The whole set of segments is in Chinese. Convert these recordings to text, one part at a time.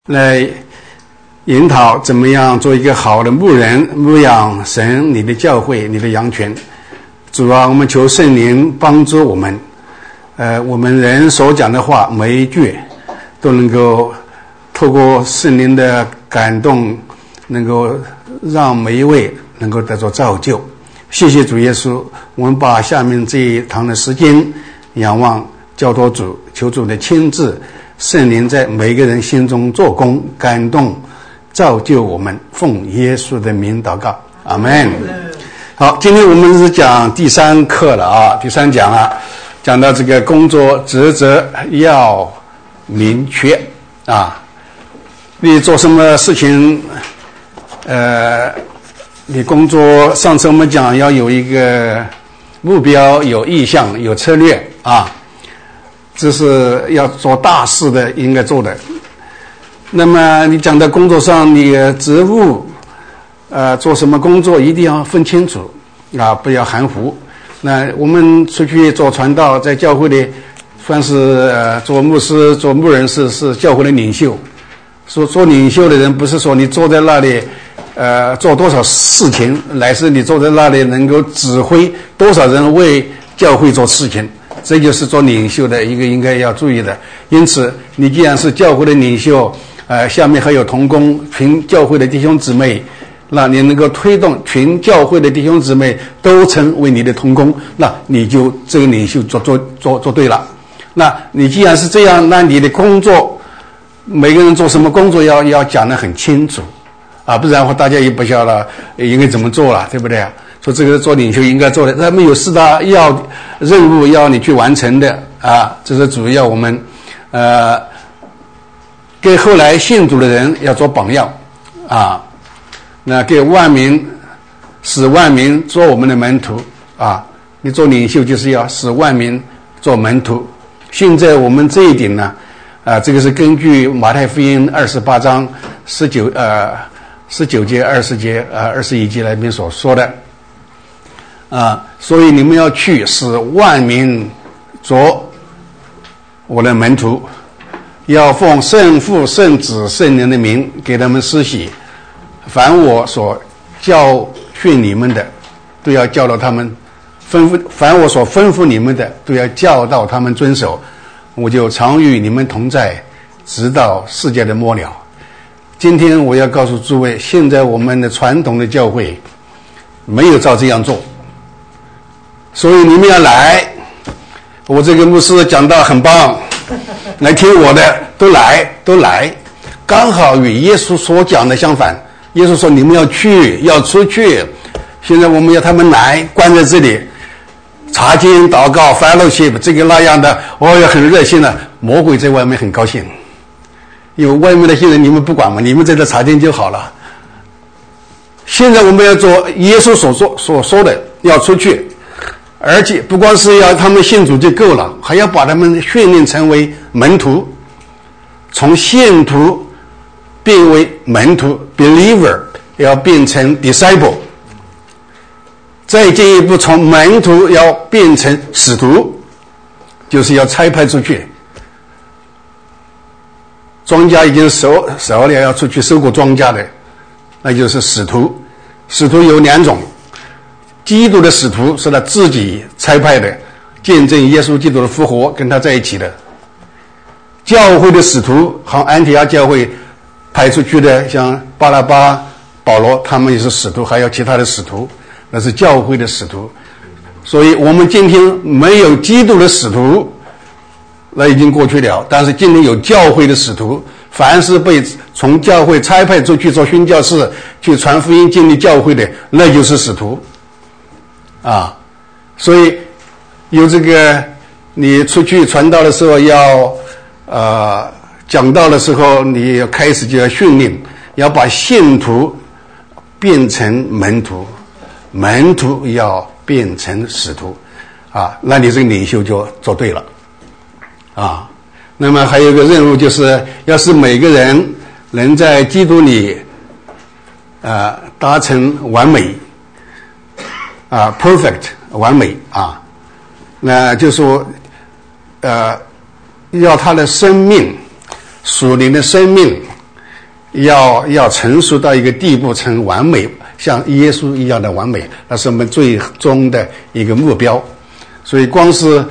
来引导怎么样做一个好的牧人，牧养神你的教会，你的羊群。主啊，我们求圣灵帮助我们，我们人所讲的话每一句都能够透过圣灵的感动，能够让每一位能够得到造就。谢谢主耶稣，我们把下面这一堂的时间仰望交托主，求主的亲自圣灵在每个人心中做工，感动造就我们，奉耶稣的名祷告，阿们。好，今天我们是讲第三课了啊，第三讲了，讲到这个工作职责要明确啊。你做什么事情，你工作，上次我们讲要有一个目标，有意向，有策略啊。这是要做大事的应该做的。那么你讲到工作上，你职务做什么工作一定要分清楚啊，不要含糊。那我们出去做传道，在教会里算是做牧师做牧人是教会的领袖。说做领袖的人不是说你坐在那里做多少事情，乃是你坐在那里能够指挥多少人为教会做事情，这就是做领袖的一个应该要注意的。因此你既然是教会的领袖，下面还有同工群教会的弟兄姊妹，那你能够推动群教会的弟兄姊妹都成为你的同工，那你就这个领袖做对了。那你既然是这样，那你的工作每个人做什么工作要讲得很清楚啊，不然的话大家也不晓得应该怎么做了，对不对？说这个做领袖应该做的，他们有4大任务要你去完成的啊，这是主要我们给后来信主的人要做榜样啊，那给使万民做我们的门徒啊，你做领袖就是要使万民做门徒。现在我们这一点呢这个是根据马太福音28章19节、20节、21节那边所说的所以你们要去使万民做我的门徒，要奉圣父、圣子、圣灵的名给他们施洗，凡我所教训你们的都要教导他们凡我所吩咐你们的都要教导他们遵守，我就常与你们同在，直到世界的末了。今天我要告诉诸位，现在我们的传统的教会没有照这样做，所以你们要来，我这个牧师讲道很棒，来听我的都来，刚好与耶稣所讲的相反。耶稣说你们要去，要出去，现在我们要他们来，关在这里查经祷告 fellowship 这个那样的，很热心的，魔鬼在外面很高兴，因为外面的些人你们不管嘛，你们在这查经就好了。现在我们要做耶稣所说的，要出去，而且不光是要他们信主就够了，还要把他们训练成为门徒，从信徒变为门徒 believer， 要变成 disciple， 再进一步从门徒要变成使徒，就是要差派出去。庄稼已经熟了，要出去收过庄稼的，那就是使徒。使徒有2种，基督的使徒是他自己差派的，见证耶稣基督的复活，跟他在一起的。教会的使徒，好安提阿教会派出去的，像巴拿巴、保罗，他们也是使徒，还有其他的使徒，那是教会的使徒。所以我们今天没有基督的使徒，那已经过去了，但是今天有教会的使徒，凡是被从教会差派出去做宣教士，去传福音建立教会的，那就是使徒啊。所以有这个你出去传道的时候要讲道的时候，你要开始就要训练，要把信徒变成门徒，门徒要变成使徒啊，那你这个领袖就做对了啊。那么还有一个任务，就是要使每个人能在基督里达成完美perfect 完美啊。那就说要他的生命，属灵的生命要成熟到一个地步，成完美，像耶稣一样的完美，那是我们最终的一个目标。所以光是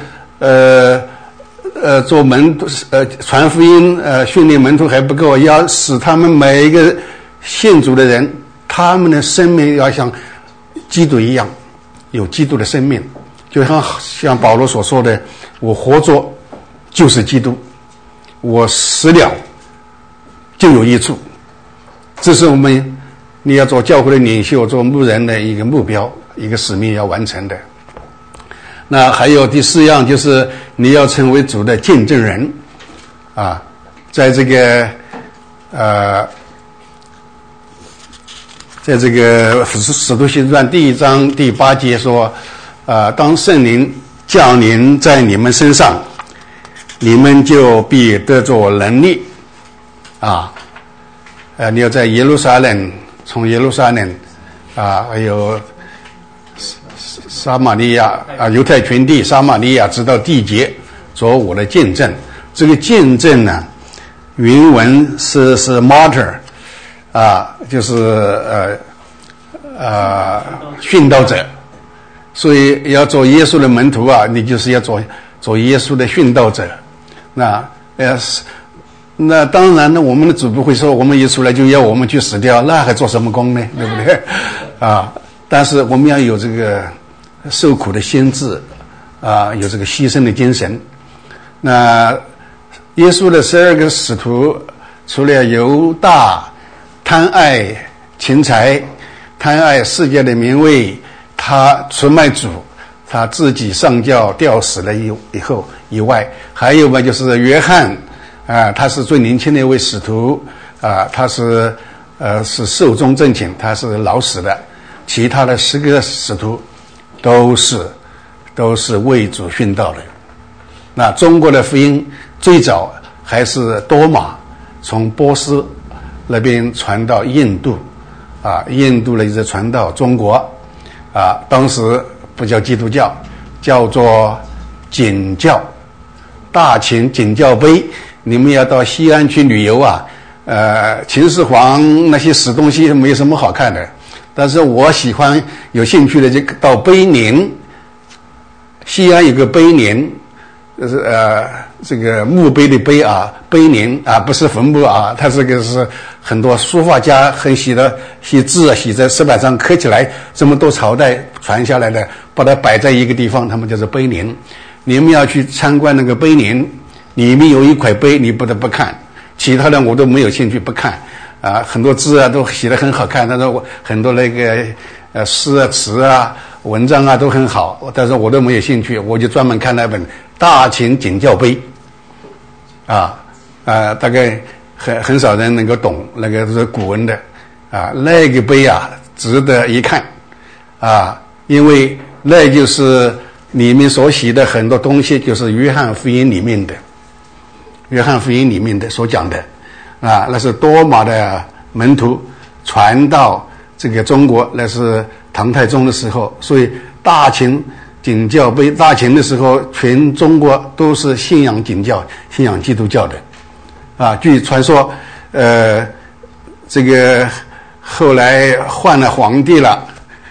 做门徒传福音训练门徒还不够，要使他们每一个信主的人，他们的生命要像基督一样有基督的生命，就像保罗所说的，我活着就是基督，我死了就有益处。这是你要做教会的领袖，做牧人的一个目标，一个使命要完成的。那还有第4样，就是你要成为主的见证人啊。在这个使徒行传第1章第8节说，当圣灵降临在你们身上，你们就必得着能力啊。你要在耶路撒冷，从耶路撒冷还有撒玛利亚犹太全地撒玛利亚直到地极做我的见证。这个见证呢，原文是 martyr 就是殉道者。所以要做耶稣的门徒啊，你就是要做耶稣的殉道者。那当然呢，我们的主不会说我们一出来就要我们去死掉，那还做什么工呢？对不对？但是我们要有这个受苦的心志有这个牺牲的精神。那耶稣的12个使徒，除了犹大贪爱钱财、贪爱世界的名位，他出卖主，他自己上吊吊死了以外，还有嘛，就是约翰他是最年轻的一位使徒他是寿终正寝，他是老死的。其他的10个使徒都是为主殉道的。那中国的福音最早还是多马从波斯那边传到印度印度呢一直传到中国当时不叫基督教，叫做景教，大秦景教碑。你们要到西安去旅游秦始皇那些死东西没有什么好看的，但是我喜欢有兴趣的就到碑林。西安有个碑林，这个墓碑的碑碑林不是坟墓它这个是很多书法家很写字写在石板上刻起来，这么多朝代传下来的，把它摆在一个地方，他们叫做碑林。你们要去参观那个碑林，里面有一块碑你不得不看，其他的我都没有兴趣不看很多字都写得很好看，但是很多那个诗词文章都很好，但是我都没有兴趣，我就专门看那本大秦景教碑大概很少人能够懂，那个是古文的那个碑值得一看因为那就是里面所写的很多东西，就是约翰福音里面的所讲的那是多马的门徒传到这个中国，那是唐太宗的时候，所以大秦景教碑，大秦的时候全中国都是信仰景教，信仰基督教的据传说这个后来换了皇帝了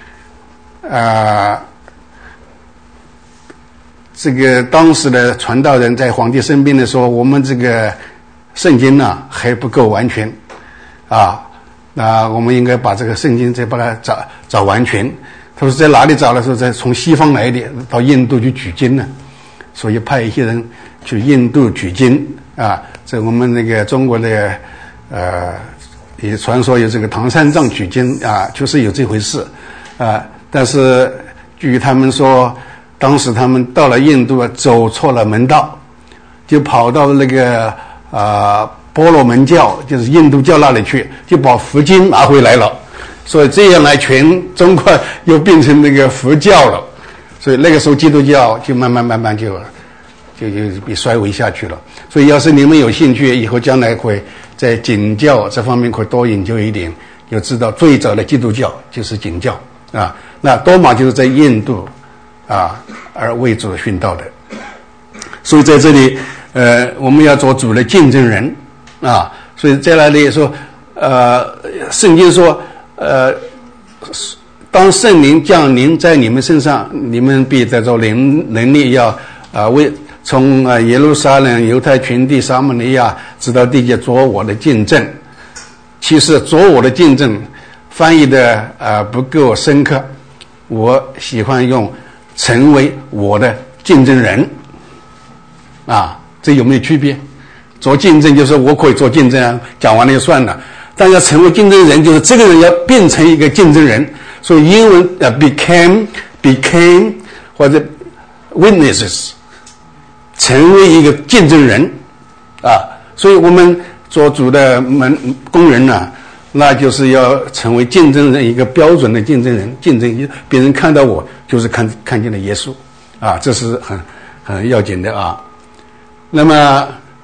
这个当时的传道人在皇帝身边的时候，我们这个圣经还不够完全那我们应该把这个圣经再把它找完全。他说在哪里找的时候，在从西方来的，到印度去取经呢，所以派一些人去印度取经在我们那个中国的也传说有这个唐三藏取经就是有这回事但是据他们说，当时他们到了印度走错了门道，就跑到那个波罗门教，就是印度教那里去，就把佛经拿回来了，所以这样来全中国又变成那个佛教了。所以那个时候基督教就慢慢就被衰微下去了。所以要是你们有兴趣，以后将来会在景教这方面会多研究一点，就知道最早的基督教就是景教那多马就是在印度而为主殉道的。所以在这里我们要做主的见证人所以在那里说圣经说，当圣灵降临在你们身上，你们必得着能力，要从耶路撒冷、犹太全地、撒玛利亚直到地界做我的见证。其实做我的见证翻译的不够深刻，我喜欢用成为我的见证人。这有没有区别？做见证就是我可以做见证，讲完了就算了。但要成为见证人，就是这个人要变成一个见证人。所以英文became 或者 witnesses， 成为一个见证人所以我们做主的工人呢，那就是要成为见证人，一个标准的见证人，见证别人看到我就是看见了耶稣这是很要紧的那么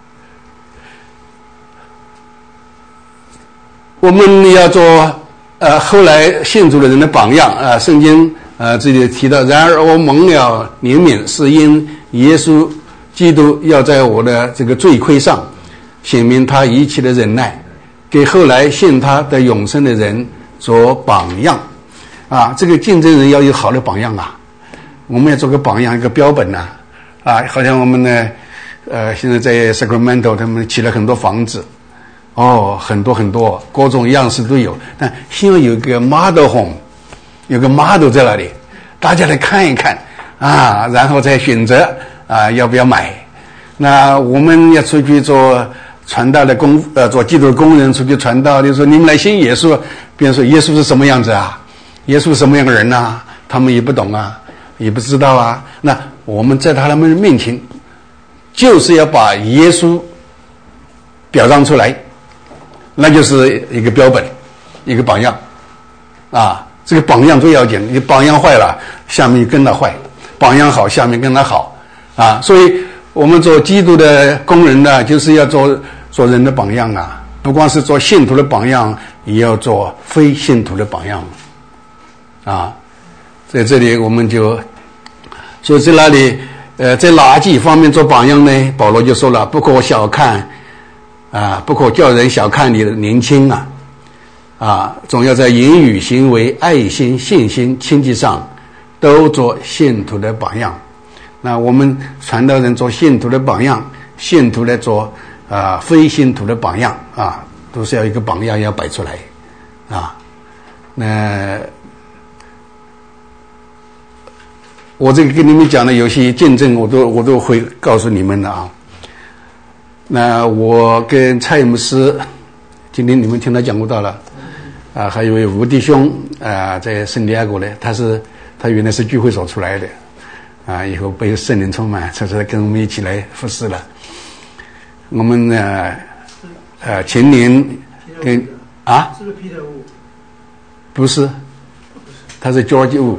我们要做后来信主的人的榜样圣经这里提到，然而我蒙了怜悯，是因耶稣基督要在我的这个罪亏上显明他一切的忍耐，给后来信他的永生的人做榜样这个见证人要有好的榜样我们要做个榜样，一个标本好像我们呢现在在 Sacramento 他们起了很多房子很多各种样式都有，但希望有一个 model home， 有个 model 在那里，大家来看一看然后再选择要不要买。那我们要出去做传道的做基督的工人，出去传道，就说你们来信耶稣，别人说耶稣是什么样子耶稣是什么样的人他们也不懂也不知道那我们在他们面前就是要把耶稣表彰出来，那就是一个标本，一个榜样这个榜样最要紧，你榜样坏了下面跟他坏，榜样好下面跟他好所以我们做基督的工人呢，就是要做人的榜样不光是做信徒的榜样，也要做非信徒的榜样在这里我们就所以在那里在哪几方面做榜样呢？保罗就说了，不可小看不可叫人小看你的年轻总要在言语、行为、爱心、信心、亲戚上都做信徒的榜样。那我们传道人做信徒的榜样，信徒来做非信徒的榜样都是要一个榜样要摆出来那我这个跟你们讲的有些见证我都会告诉你们的那我跟蔡牧师今天你们听他讲过道了还有一位吴弟兄在圣地亚哥的，他原来是聚会所出来的以后被圣灵充满，才跟我们一起来服侍了。我们前年跟是不是 Peter Wu？ 不是，他是 George Wu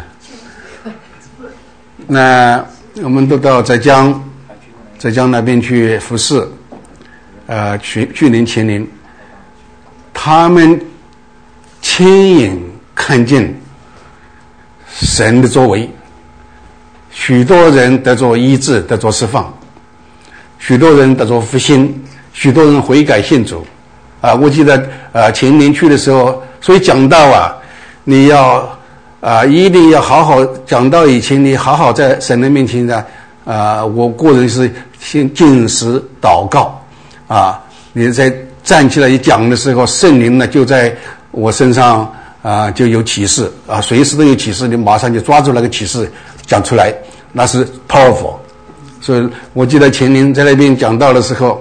那我们都到浙江那边去服侍去年前年他们亲眼看见神的作为，许多人得着医治，得着释放，许多人得着复兴，许多人悔改信主我记得前年去的时候，所以讲到你要一定要好好讲到以前，你好好在神的面前呢我个人是先禁食祷告你在站起来一讲的时候，圣灵呢就在我身上就有启示随时都有启示，你马上就抓住那个启示讲出来，那是 powerful。 所以我记得前年在那边讲道的时候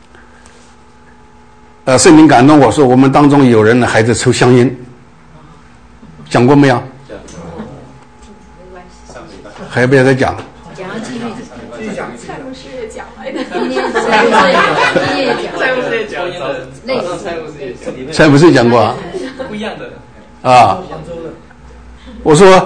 圣灵感动我说我们当中有人呢还在抽香烟，讲过没有？还要不要再讲？ 讲要继续讲， 蔡牧师也讲来的， 蔡牧师讲过不一样的我说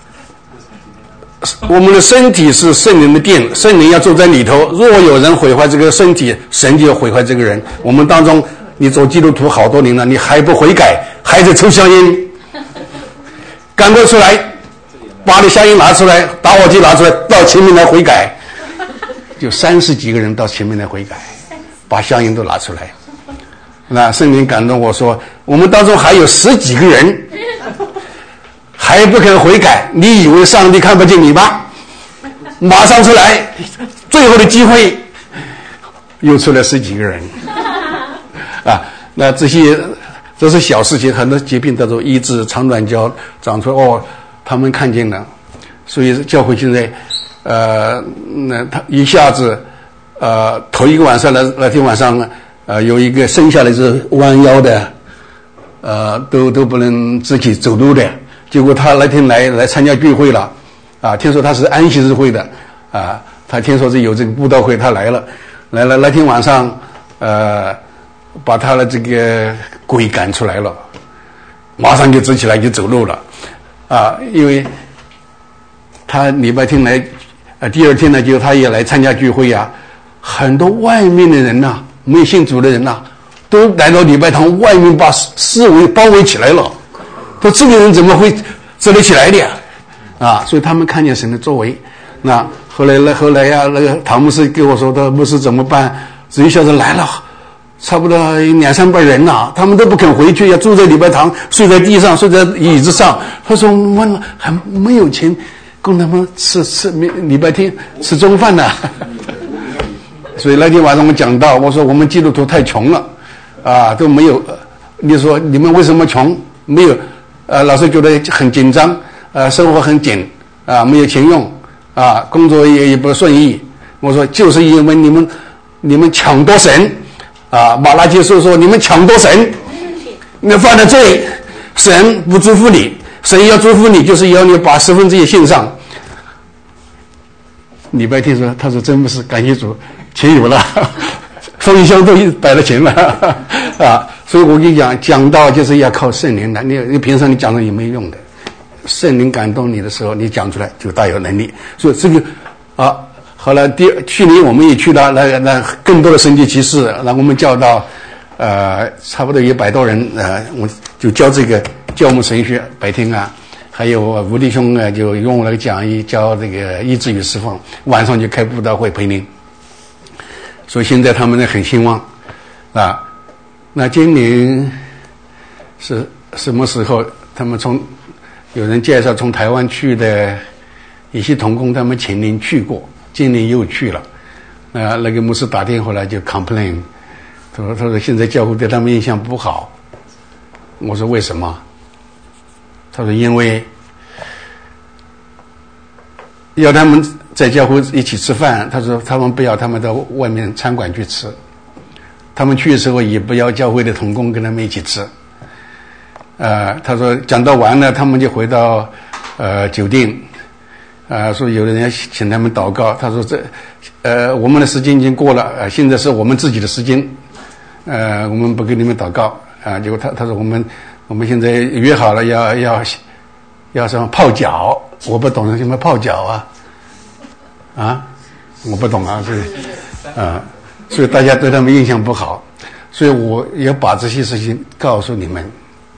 我们的身体是圣灵的殿，圣灵要住在里头，若有人毁坏这个身体，神就要毁坏这个人。我们当中你做基督徒好多年了，你还不悔改，还在抽香烟，赶快出来，把你香烟拿出来，打火机拿出来，到前面来悔改。就30几个人到前面来悔改，把香烟都拿出来那圣灵感动我说，我们当中还有10几个人还不肯悔改，你以为上帝看不见你吗？马上出来，最后的机会，又出来10几个人啊！那这是小事情，很多疾病都医治，肠短胶长出来，他们看见了，所以教会现在那他一下子头一个晚上那天晚上有一个生下来是弯腰的都不能自己走路的，结果他那天来参加聚会了啊，听说他是安息日会的啊，他听说是有这个布道会，他来了那天晚上把他的这个鬼赶出来了，马上就直起来就走路了啊，因为他礼拜天来第二天呢就他也来参加聚会啊，很多外面的人呐，没有信主的人呐，都来到礼拜堂外面把四围包围起来了，说这个人怎么会这里起来的啊？所以他们看见神的作为。那后来呀，那个唐牧师跟我说，他牧师怎么办？只一下子来了差不多200-300人呐，他们都不肯回去，要住在礼拜堂，睡在地上，睡在椅子上。他说我们还没有钱供他们吃礼拜天吃中饭呢。所以那天晚上我讲到，我说我们基督徒太穷了啊，都没有。你说你们为什么穷？没有老是觉得很紧张生活很紧没有钱用工作也不顺意。我说就是因为你们抢夺神马拉基书说你们抢夺神，你犯了罪，神不祝福你，神要祝福你就是要你把1/10献上。礼拜天说，他说真不是，感谢主，钱有了，封箱都摆了钱了所以我跟你讲道就是要靠圣灵的，你平常你讲的也没用的，圣灵感动你的时候，你讲出来就大有能力。所以这个后来去年我们也去了那更多的神迹奇事，让我们教到差不多有100多人我就教这个教牧神学白天还有吴弟兄就用那个讲义教这个医治与释放，晚上就开布道会陪您。所以现在他们很兴旺那今年是什么时候？他们有人介绍从台湾去的一些同工，他们前年去过，今年又去了。那个牧师打电话来就 complain， 他说现在教会对他们印象不好。我说为什么？他说因为要他们在教会一起吃饭，他说他们不要他们到外面餐馆去吃，他们去的时候也不要教会的同工跟他们一起吃。他说讲到完了，他们就回到酒店说有的人请他们祷告。他说我们的时间已经过了现在是我们自己的时间我们不给你们祷告结果他说我们现在约好了要什么泡脚，我不懂什么泡脚我不懂所以大家对他们印象不好，所以我要把这些事情告诉你们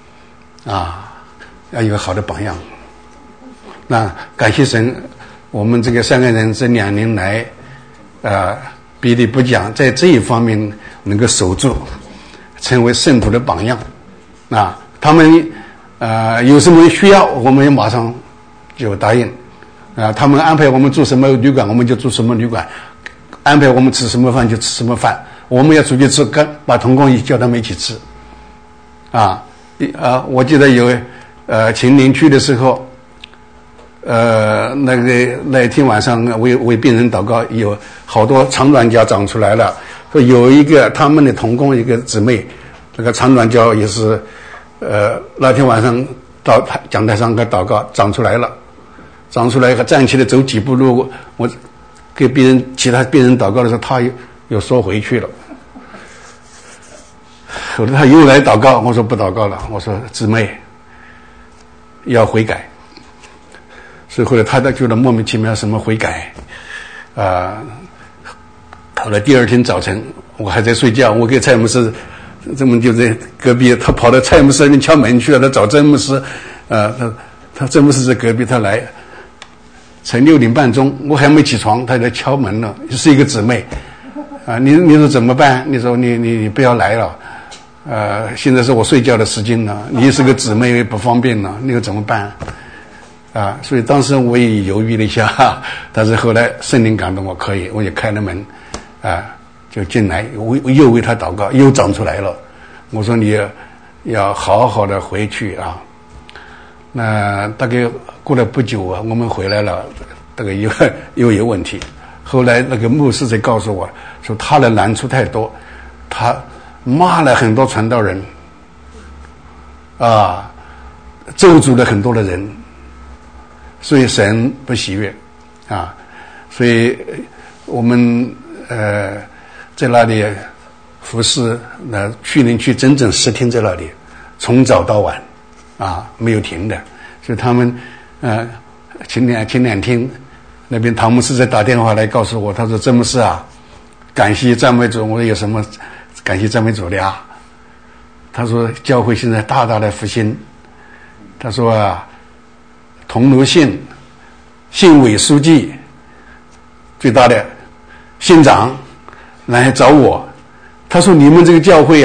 要有个好的榜样。那感谢神，我们这个3个人这2年来比例不讲，在这一方面能够守住，成为圣徒的榜样他们有什么需要我们马上就答应他们安排我们住什么旅馆我们就住什么旅馆，安排我们吃什么饭就吃什么饭，我们要出去吃把同工也叫他们一起吃我记得有前年去的时候那天晚上为病人祷告，有好多肠短胶长出来了，说有一个他们的同工一个姊妹，那个肠短胶也是那天晚上到讲台上祷告长出来了，站起来走几步路，我给其他病人祷告的时候，他又缩回去了。后来他又来祷告，我说不祷告了，我说姊妹要悔改。所以后来他觉得莫名其妙什么悔改后来第二天早晨我还在睡觉，我给蔡牧师这么就在隔壁，他跑到蔡牧师那边敲门去了，他找曾牧师他曾牧师在隔壁，他来才6点半钟，我还没起床，他在敲门了，是一个姊妹你说怎么办？你说你不要来了现在是我睡觉的时间了，你是个姊妹不方便了，那个怎么办？所以当时我也犹豫了一下，但是后来圣灵感动我可以，我也开了门，就进来，又为他祷告，又长出来了。我说你要好好的回去啊。那大概过了不久啊，我们回来了，大概又有问题。后来那个牧师才告诉我说，他的难处太多，他骂了很多传道人，咒诅了很多的人，所以神不喜悦啊。所以我们在那里服侍，去年去整整10天在那里，从早到晚没有停的。所以他们前两天那边唐牧师在打电话来告诉我，他说这牧师啊，感谢赞美主。我说有什么感谢赞美主的啊？他说教会现在大大的复兴。他说桐庐县委书记最大的县长来找我，他说你们这个教会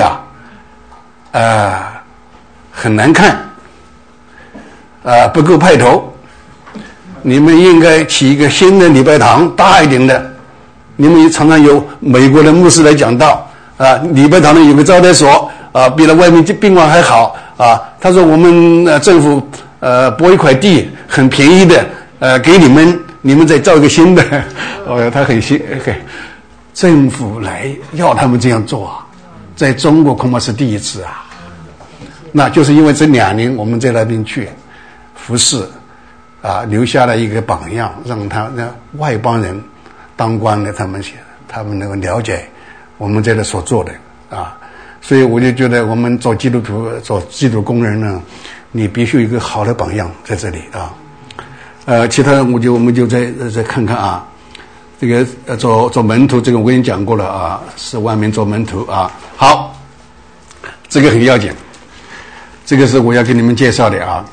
很难看，不够派头，你们应该起一个新的礼拜堂，大一点的。你们常常有美国的牧师来讲道礼拜堂里有个招待所比了外面宾馆还好他说我们政府拨一块地很便宜的给你们再造一个新的。他很政府来要他们这样做在中国恐怕是第一次那就是因为这2年我们在那边去服侍留下了一个榜样，让外邦人当官的他们能够了解我们在这所做的所以我就觉得我们做基督徒做基督工人呢，你必须有一个好的榜样在这里其他的我们就再看看这个做门徒，这个我已经讲过了是万民做门徒好，这个很要紧，这个是我要给你们介绍的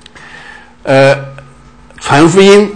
传福音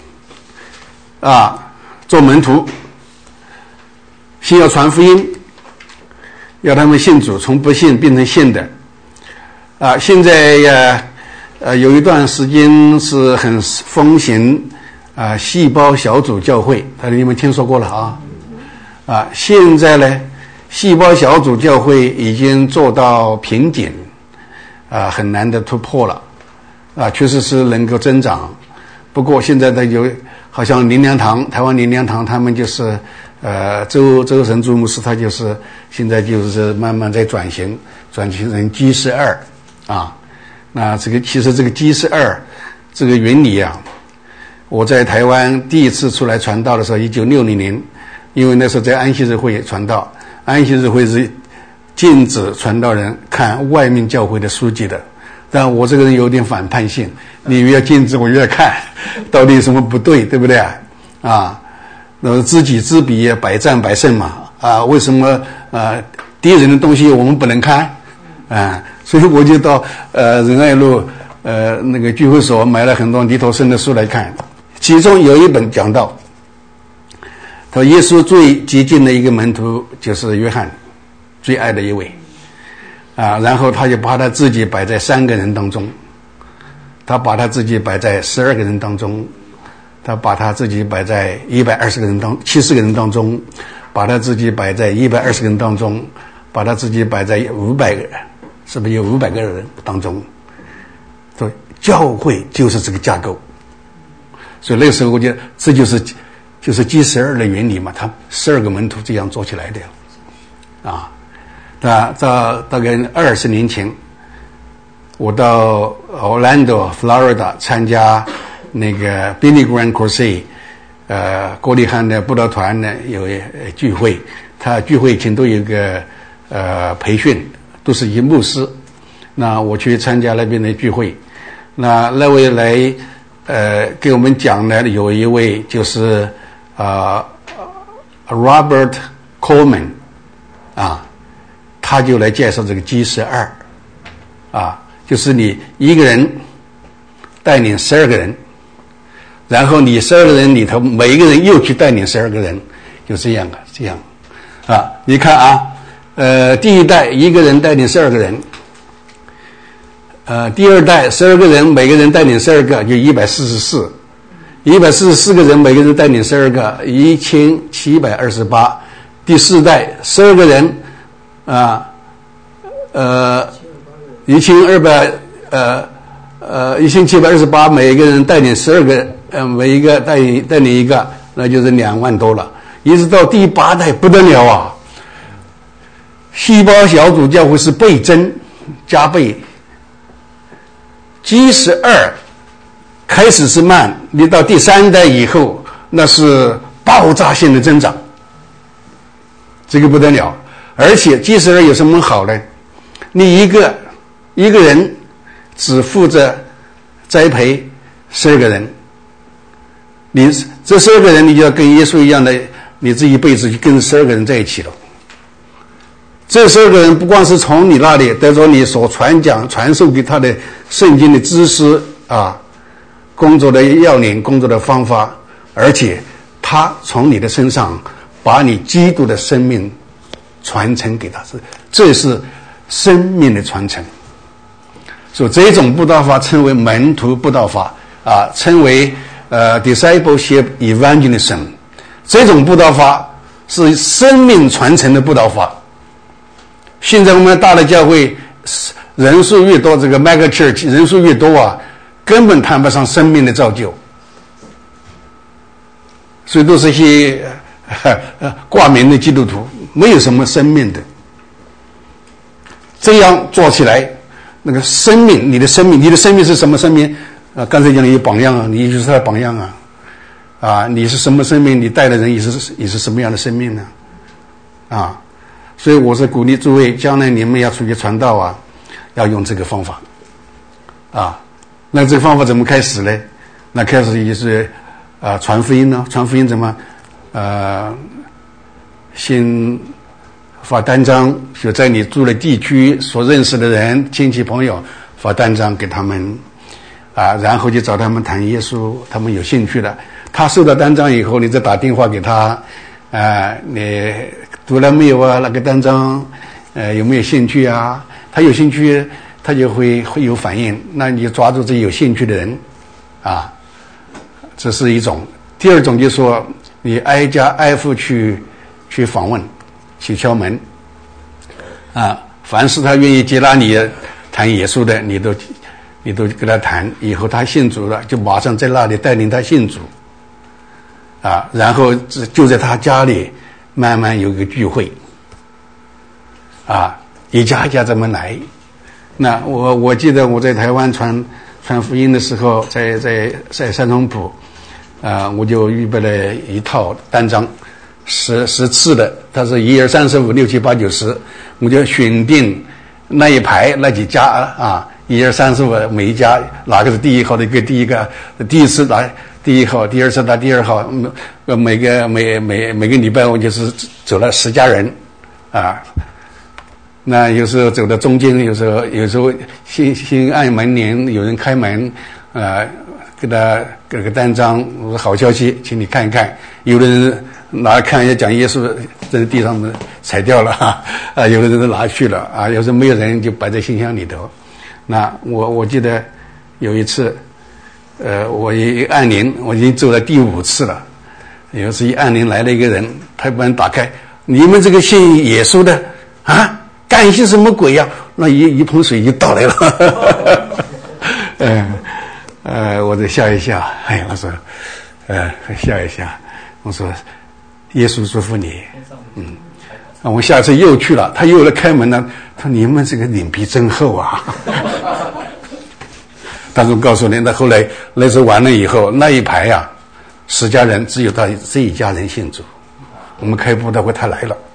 做门徒，先要传福音，要他们信主，从不信变成信的现在有一段时间是很风行细胞小组教会，你们听说过了现在呢，细胞小组教会已经做到瓶颈很难的突破了确实是能够增长。不过现在的好像灵粮堂，台湾灵粮堂，他们就是周神柱牧师，他就是现在就是慢慢在转型成G12那其实这个G12这个原理我在台湾第一次出来传道的时候，1960年，因为那时候在安息日会传道，安息日会是禁止传道人看外面教会的书籍的。但我这个人有点反叛性，你越要禁止我越要看，到底有什么不对，对不对那知己知彼，百战百胜嘛为什么敌人的东西我们不能看所以我就到仁爱路那个聚会所买了很多尼陀生的书来看，其中有一本讲到他说耶稣最接近的一个门徒就是约翰，最爱的一位然后他就把他自己摆在3个人当中，他把他自己摆在12个人当中，他把他自己摆在120个人70个人当中，把他自己摆在120个人当中，把他自己摆在500个人，是不是有500个人当中？所以教会就是这个架构。所以那个时候我觉得这就是G12的原理嘛，他12个门徒这样做起来的大概20年前，我到 Orlando、Florida 参加那个 Billy Graham Crusade，郭立汉的布道团呢有聚会，他聚会前都有一个培训，都是一牧师。那我去参加那边的聚会，那位来给我们讲的有一位就是Robert Coleman他就来介绍这个G12就是你一个人带领12个人，然后你12个人里头每一个人又去带领12个人，就这样你看第一代一个人带领12个人，第二代12个人，每个人带领12个，就144个人，每个人带领12个，1728。第四代12个人1728，每个人带领12个，每一个带领一个，那就是2万多了。一直到第8代不得了啊！细胞小组教会是倍增加倍，G12开始是慢，你到第3代以后，那是爆炸性的增长，这个不得了。而且G12有什么好呢？你一个人只负责栽培12个人，你这12个人你就要跟耶稣一样的，你这一辈子就跟12个人在一起了。这12个人不光是从你那里得着你所传授给他的圣经的知识啊，工作的要领，工作的方法，而且他从你的身上把你基督的生命传承给他，这是生命的传承。所以这种布道法称为门徒布道法啊，称为discipleship evangelism。这种布道法是生命传承的布道法。现在我们大的教会人数越多，这个 mega church 人数越多啊，根本谈不上生命的造就，所以都是一些挂名的基督徒，没有什么生命的。这样做起来，那个生命，你的生命是什么生命？刚才讲你有榜样啊，你就是他的榜样啊，你是什么生命？你带的人也是什么样的生命呢？啊，所以我是鼓励诸位，将来你们要出去传道啊，要用这个方法啊。那这个方法怎么开始呢？那开始也是传福音呢。传福音怎么先发单张，就在你住的地区所认识的人、亲戚朋友发单张给他们然后就找他们谈耶稣，他们有兴趣了。他收到单张以后，你再打电话给他你读了没有啊？那个单张有没有兴趣啊？他有兴趣，他就会有反应。那你就抓住这有兴趣的人这是一种。第二种就是说，你挨家挨户去访问，去敲门凡是他愿意接纳你谈耶稣的，你都跟他谈，以后他信主了，就马上在那里带领他信主然后就在他家里慢慢有一个聚会一家一家这么来。那我记得我在台湾传福音的时候，在三重埔我就预备了一套单张10次的，它是1、2、3、4、5、6、7、8、9、10，我就选定那一排那几家1、2、3、4、5，每一家哪个是第一号的，一个第一次拿第一号，第二次拿第二号，每个礼拜我就是走了10家人那有时候走到中间，有时候新按门铃，有人开门给他给个单张，我说好消息，请你看一看。有的人拿来看一下，讲耶稣在地上踩掉了有的人都拿去了有时候没有人就摆在信箱里头。那我记得有一次我一按铃，我已经走了第5次了。有一次一按铃来了一个人，他把门打开，你们这个信耶稣的干些什么鬼呀？那一盆水就倒来了我就笑一笑，我说笑一笑，我说耶稣祝福你。我下次又去了，他又来开门了，他说你们这个脸皮真厚但是我告诉你，那后来那次完了以后，那一排10家人只有他这一家人信主。我们开布道会他来了。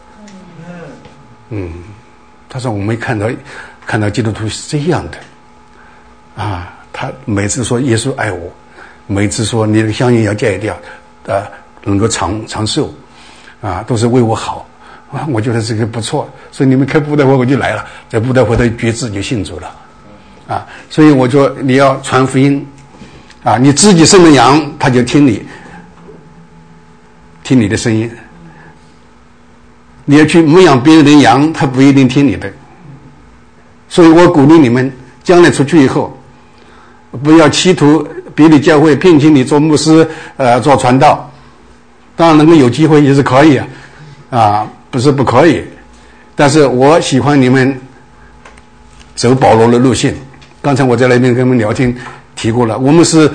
他说我没看到基督徒是这样的他每次说耶稣爱我，每次说你的香烟要戒掉能够长寿都是为我好我觉得这个不错，所以你们开布道会我就来了，在布道会的决志就信主了所以我说你要传福音你自己生的羊，他就听你的声音你要去牧养别人的羊，他不一定听你的。所以我鼓励你们，将来出去以后，不要企图别的教会聘请你做牧师，做传道。当然能够有机会也是可以不是不可以。但是我喜欢你们走保罗的路线。刚才我在那边跟你们聊天提过了，我们是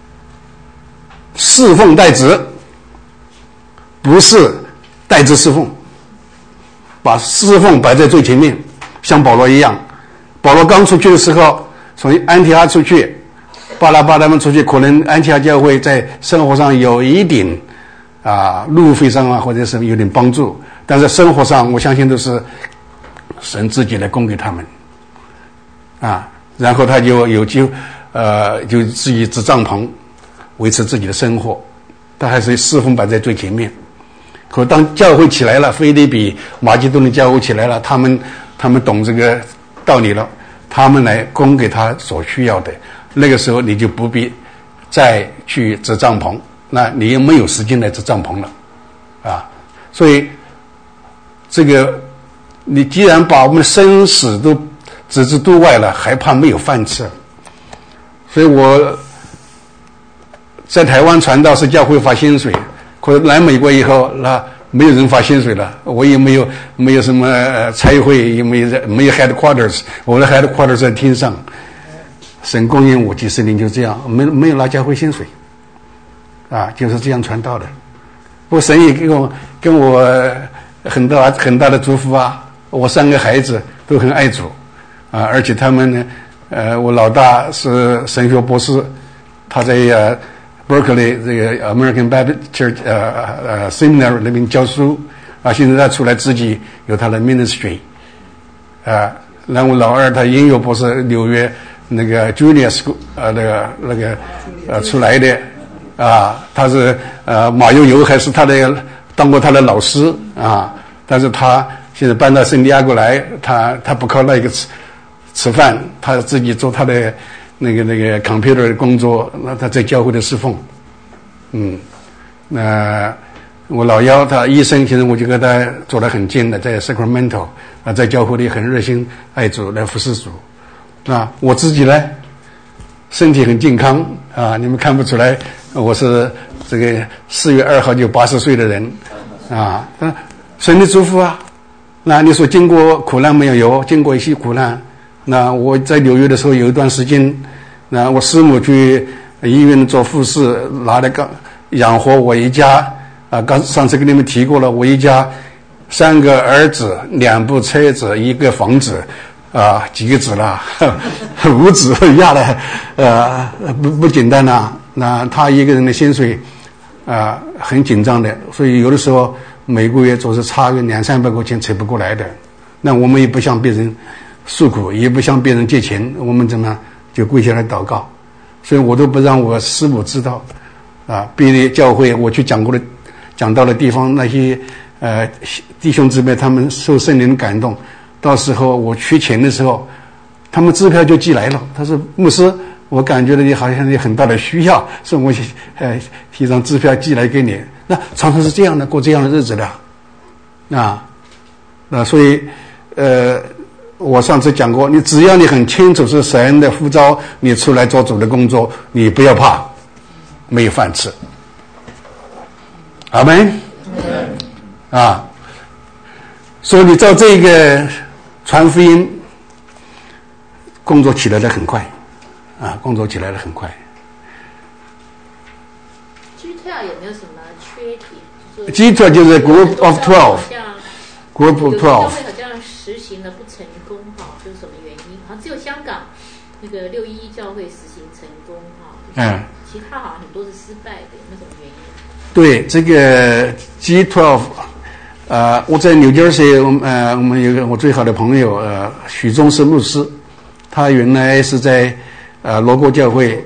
侍奉代职，不是代职侍奉，把侍奉摆在最前面，像保罗一样。保罗刚出去的时候，从安提阿出去，巴拉巴他们出去，可能安提阿教会在生活上有一点路费上或者是有点帮助，但是生活上我相信都是神自己来供给他们然后他就就自己支帐篷维持自己的生活，他还是侍奉摆在最前面。可当教会起来了，腓立比马其顿的教会起来了，他们懂这个道理了，他们来供给他所需要的，那个时候你就不必再去支帐篷，那你又没有时间来支帐篷了所以这个你既然把我们生死都置之度外了，还怕没有饭吃。所以我在台湾传道是教会发薪水，可是来美国以后那没有人发薪水了，我也没有什么差会，也没有 headquarters， 我的 headquarters 在天上，神供应我几十年就这样，没有拿教会薪水就是这样传道的。不过神也跟我很大的祝福我3个孩子都很爱主而且他们呢我老大是神学博士，他在Berkeley 这个 American Baptist Church Seminary 那边教书现在他出来自己有他的 ministry 然后老二他音乐博士，纽约那个 Junior School 那个出来的他是马友友还是他的当过他的老师但是他现在搬到圣地亚哥来，他不靠那个吃饭，他自己做他的那个 computer 的工作，那他在教会的侍奉那我老幺他医生，现在我就跟他走得很近的，在 Sacramento 在教会里很热心爱主来服侍主我自己呢身体很健康你们看不出来我是这个4月2号就80岁的人神的祝福那你说经过苦难没有经过一些苦难。那我在纽约的时候有一段时间，那我师母去医院做护士，拿来养活我一家上次跟你们提过了，我一家3个儿子，2部车子，1个房子几个子了5子压了不简单那他一个人的薪水很紧张的，所以有的时候每个月总是差个200-300块钱扯不过来的。那我们也不向别人诉苦，也不向别人借钱，我们怎么就跪下来祷告。所以我都不让我师母知道别的教会我去讲到的地方，那些弟兄姊妹他们受圣灵感动，到时候我缺钱的时候，他们支票就寄来了，他说牧师我感觉到你好像有很大的需要，所以我一张支票寄来给你。那常常是这样的，过这样的日子的那所以我上次讲过，你只要你很清楚是神的呼召，你出来做主的工作，你不要怕没有饭吃。阿们所以你照这个传福音工作起来的很快工作起来的很快。 G12 有没有什么缺点 ？G12 就是 Group of 12 Group of 12 教会好像实行的不成功这是什么原因？好像只有香港那个611教会实行成功其他好像很多是失败的，有没有什么原因？ 对，这个 G12我在New Jersey我们有个我最好的朋友许宗师牧师，他原来是在罗国教会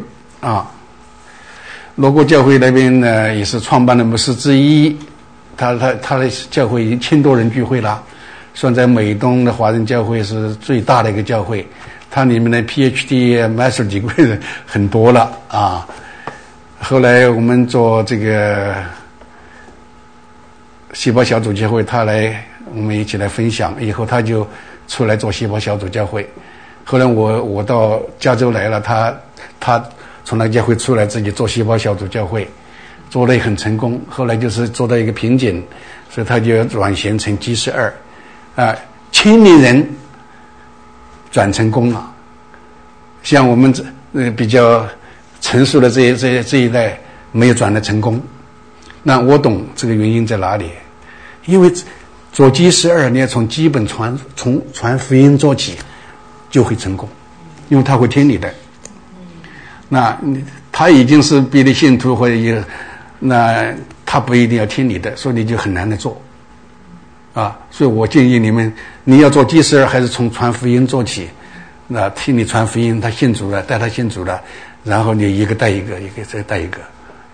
罗国教会那边呢也是创办的牧师之一，他的教会已经1000多人聚会了，算在美东的华人教会是最大的一个教会，它里面的 PhD、Master 几个人很多了后来我们做这个细胞小组教会，他来我们一起来分享。以后他就出来做细胞小组教会。后来我到加州来了，他从那个教会出来自己做细胞小组教会，做得也很成功。后来就是做到一个瓶颈，所以他就转型成G12青年人转成功了。像我们比较成熟的这一代没有转得成功。那我懂这个原因在哪里？因为做G12你要从基本从传福音做起就会成功，因为他会听你的。那他已经是别的信徒或者那他不一定要听你的，所以你就很难的做所以我建议你们，你要做G12还是从传福音做起。那听你传福音，他信主了，带他信主了，然后你一个带一个，一个再带一个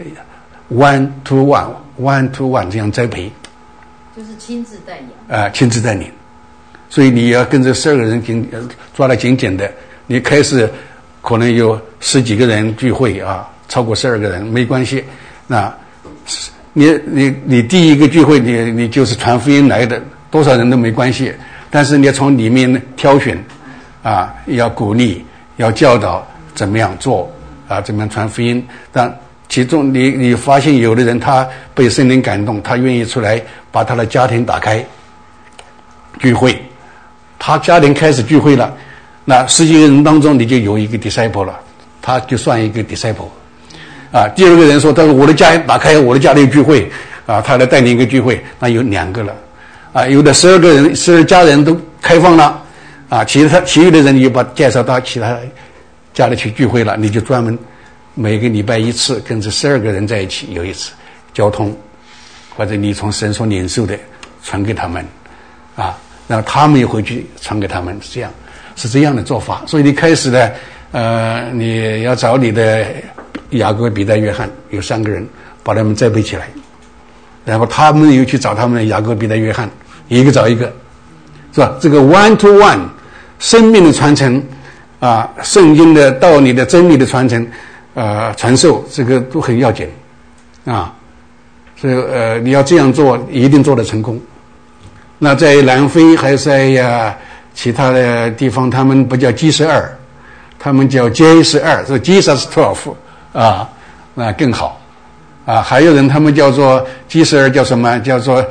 ，one to one 这样栽培， 就是亲自带领亲自带领。所以你要跟着12个人抓得紧紧的。你开始可能有10几个人聚会超过12个人没关系。那你第一个聚会你就是传福音来的，多少人都没关系，但是你要从里面挑选要鼓励，要教导怎么样做怎么样传福音。但其中你发现有的人他被圣灵感动，他愿意出来把他的家庭打开聚会，他家庭开始聚会了，那10几个人当中你就有一个 disciple 了，他就算一个 disciple。第二个人说，他说我的家打开，我的家里聚会他来带领一个聚会，那有2个了有的12个人12家人都开放了其余的人你就把介绍到其他家里去聚会了，你就专门每个礼拜1次跟这12个人在一起有一次交通，或者你从神所领受的传给他们然后他们也回去传给他们，是这样的做法。所以你开始呢你要找你的雅各、彼得、约翰，有3个人把他们栽培起来，然后他们又去找他们的雅各、彼得、约翰，一个找一个，是吧？这个 one to one 生命的传承圣经的道理的真理的传承传授，这个都很要紧所以你要这样做一定做得成功。那在南非还是在其他的地方，他们不叫G12，他们叫J12，所以 Jesus 12那更好还有人他们叫做G12叫什么？叫做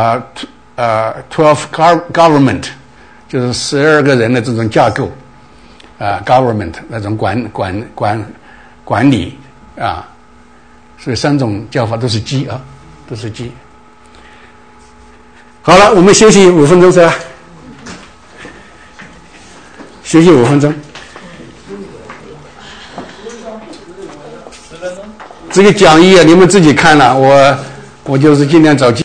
12 government， 就是12个人的这种架构government 那种管理所以3种叫法都是 G 都是 G。 好了，我们休息5分钟是吧？休息5分钟。这个讲义你们自己看了，我就是尽量找